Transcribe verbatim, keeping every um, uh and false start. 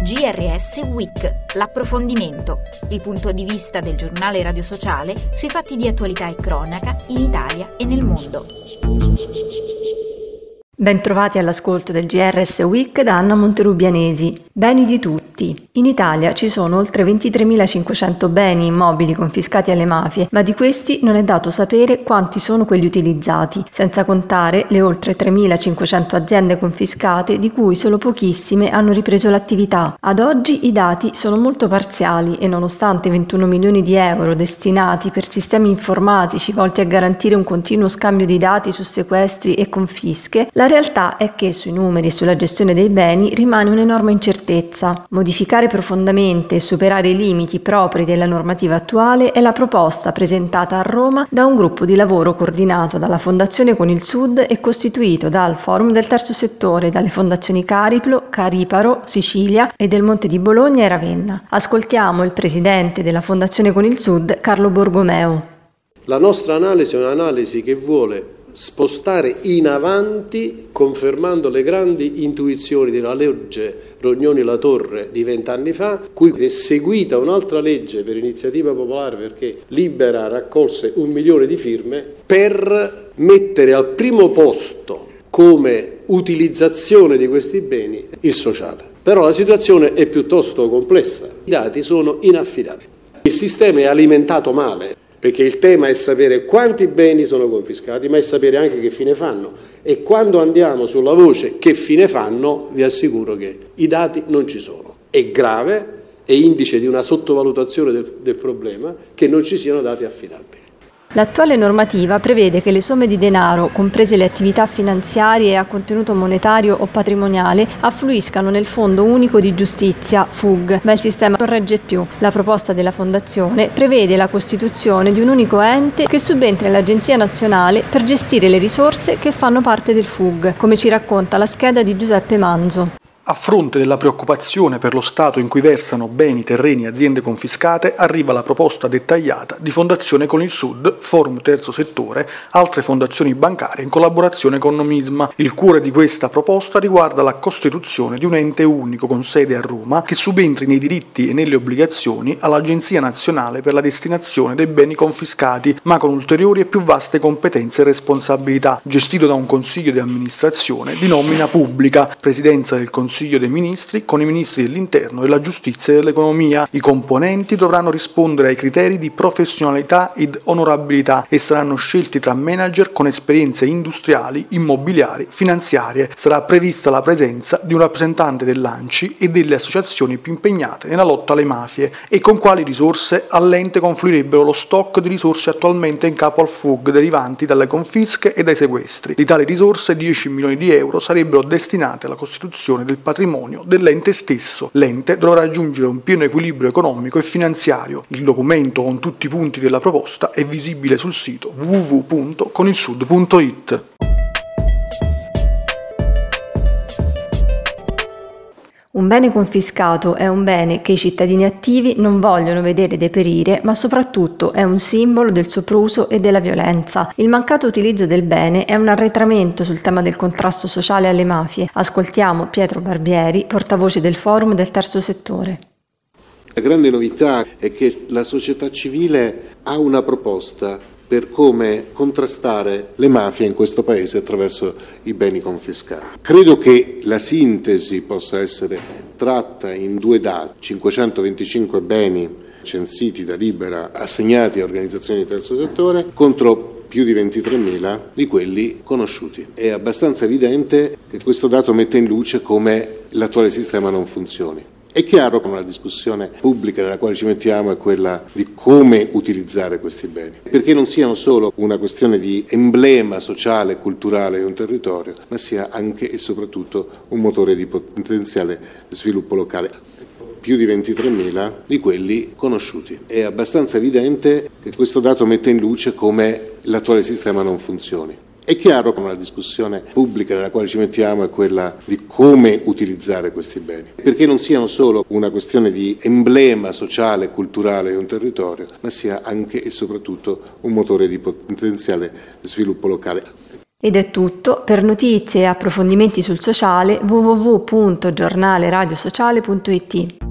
G R S Week, l'approfondimento, il punto di vista del giornale Radio Sociale sui fatti di attualità e cronaca in Italia e nel mondo. Bentrovati all'ascolto del G R S Week da Anna Monterubianesi. Beni di tutti. In Italia ci sono oltre ventitremilacinquecento beni immobili confiscati alle mafie, ma di questi non è dato sapere quanti sono quelli utilizzati, senza contare le oltre tremilacinquecento aziende confiscate di cui solo pochissime hanno ripreso l'attività. Ad oggi i dati sono molto parziali e nonostante ventuno milioni di euro destinati per sistemi informatici volti a garantire un continuo scambio di dati su sequestri e confische, la La realtà è che sui numeri e sulla gestione dei beni rimane un'enorme incertezza. Modificare profondamente e superare i limiti propri della normativa attuale è la proposta presentata a Roma da un gruppo di lavoro coordinato dalla Fondazione Con il Sud e costituito dal Forum del Terzo Settore, dalle fondazioni Cariplo, Cariparo, Sicilia e del Monte di Bologna e Ravenna. Ascoltiamo il presidente della Fondazione Con il Sud, Carlo Borgomeo. La nostra analisi è un'analisi che vuole spostare in avanti, confermando le grandi intuizioni della legge Rognoni-La Torre di vent'anni fa, cui è seguita un'altra legge per iniziativa popolare perché Libera raccolse un milione di firme per mettere al primo posto come utilizzazione di questi beni il sociale. Però la situazione è piuttosto complessa, i dati sono inaffidabili, il sistema è alimentato male. Perché il tema è sapere quanti beni sono confiscati, ma è sapere anche che fine fanno. E quando andiamo sulla voce che fine fanno, vi assicuro che i dati non ci sono. È grave, è indice di una sottovalutazione del, del problema che non ci siano dati affidabili. L'attuale normativa prevede che le somme di denaro, comprese le attività finanziarie a contenuto monetario o patrimoniale, affluiscano nel Fondo Unico di Giustizia, F U G, ma il sistema non regge più. La proposta della Fondazione prevede la costituzione di un unico ente che subentra all'Agenzia Nazionale per gestire le risorse che fanno parte del F U G, come ci racconta la scheda di Giuseppe Manzo. A fronte della preoccupazione per lo stato in cui versano beni, terreni e aziende confiscate, arriva la proposta dettagliata di Fondazione Con il Sud, Forum Terzo Settore, altre fondazioni bancarie in collaborazione con Nomisma. Il cuore di questa proposta riguarda la costituzione di un ente unico con sede a Roma che subentri nei diritti e nelle obbligazioni all'Agenzia Nazionale per la destinazione dei beni confiscati, ma con ulteriori e più vaste competenze e responsabilità, gestito da un consiglio di amministrazione di nomina pubblica, presidenza del Consiglio Consiglio dei Ministri con i Ministri dell'Interno, della Giustizia e dell'Economia. I componenti dovranno rispondere ai criteri di professionalità ed onorabilità e saranno scelti tra manager con esperienze industriali, immobiliari, finanziarie. Sarà prevista la presenza di un rappresentante dell'ANCI e delle associazioni più impegnate nella lotta alle mafie. E con quali risorse all'ente confluirebbero lo stock di risorse attualmente in capo al F U G derivanti dalle confische e dai sequestri. Di tali risorse dieci milioni di euro sarebbero destinate alla costituzione del patrimonio dell'ente stesso. L'ente dovrà raggiungere un pieno equilibrio economico e finanziario. Il documento con tutti i punti della proposta è visibile sul sito w w w punto conilsud punto i t. Un bene confiscato è un bene che i cittadini attivi non vogliono vedere deperire, ma soprattutto è un simbolo del sopruso e della violenza. Il mancato utilizzo del bene è un arretramento sul tema del contrasto sociale alle mafie. Ascoltiamo Pietro Barbieri, portavoce del Forum del Terzo Settore. La grande novità è che la società civile ha una proposta per come contrastare le mafie in questo Paese attraverso i beni confiscati. Credo che la sintesi possa essere tratta in due dati: cinquecentoventicinque beni censiti da Libera assegnati a organizzazioni di terzo settore contro più di ventitremila di quelli conosciuti. È abbastanza evidente che questo dato mette in luce come l'attuale sistema non funzioni. È chiaro che una discussione pubblica nella quale ci mettiamo è quella di come utilizzare questi beni, perché non siano solo una questione di emblema sociale e culturale di un territorio, ma sia anche e soprattutto un motore di potenziale sviluppo locale. Più di ventitremila di quelli conosciuti. È abbastanza evidente che questo dato mette in luce come l'attuale sistema non funzioni. È chiaro che una discussione pubblica nella quale ci mettiamo è quella di come utilizzare questi beni, perché non siano solo una questione di emblema sociale e culturale di un territorio, ma sia anche e soprattutto un motore di potenziale sviluppo locale. Ed è tutto. Per notizie e approfondimenti sul sociale w w w punto giornale radio sociale punto i t.